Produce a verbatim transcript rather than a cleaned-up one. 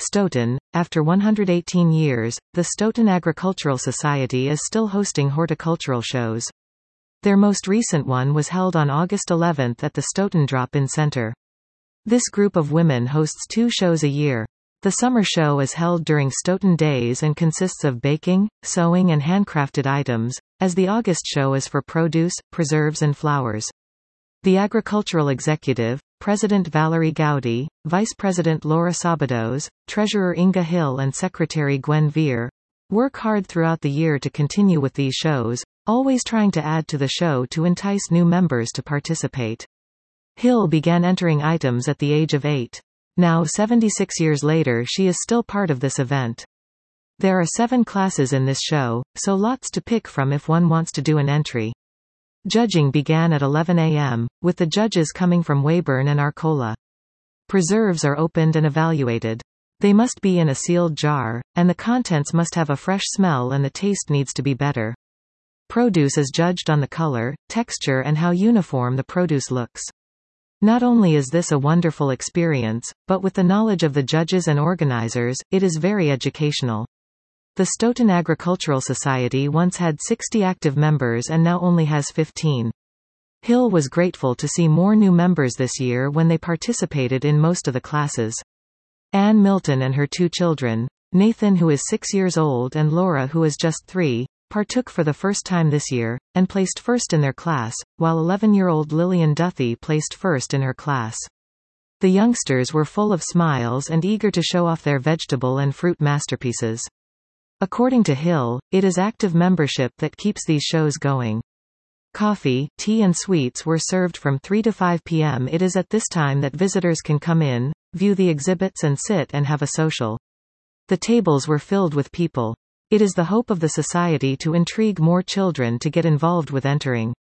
Stoughton. After one hundred eighteen years, the Stoughton Agricultural Society is still hosting horticultural shows. Their most recent one was held on August eleventh at the Stoughton Drop-In Center. This group of women hosts two shows a year. The summer show is held during Stoughton Days and consists of baking, sewing and handcrafted items, as the August show is for produce, preserves and flowers. The agricultural executive, President Valerie Gowdy, Vice President Laura Sabados, Treasurer Inga Hill and Secretary Gwen Veer, work hard throughout the year to continue with these shows, always trying to add to the show to entice new members to participate. Hill began entering items at the age of eight. Now seventy-six years later she is still part of this event. There are seven classes in this show, so lots to pick from if one wants to do an entry. Judging began at eleven a m, with the judges coming from Weyburn and Arcola. Preserves are opened and evaluated. They must be in a sealed jar, and the contents must have a fresh smell and the taste needs to be better. Produce is judged on the color, texture and how uniform the produce looks. Not only is this a wonderful experience, but with the knowledge of the judges and organizers, it is very educational. The Stoughton Agricultural Society once had sixty active members and now only has fifteen. Hill was grateful to see more new members this year when they participated in most of the classes. Ann Milton and her two children, Nathan who is six years old and Laura who is just three, partook for the first time this year, and placed first in their class, while eleven-year-old Lillian Duthie placed first in her class. The youngsters were full of smiles and eager to show off their vegetable and fruit masterpieces. According to Hill, it is active membership that keeps these shows going. Coffee, tea and sweets were served from three to five p m It is at this time that visitors can come in, view the exhibits and sit and have a social. The tables were filled with people. It is the hope of the society to intrigue more children to get involved with entering.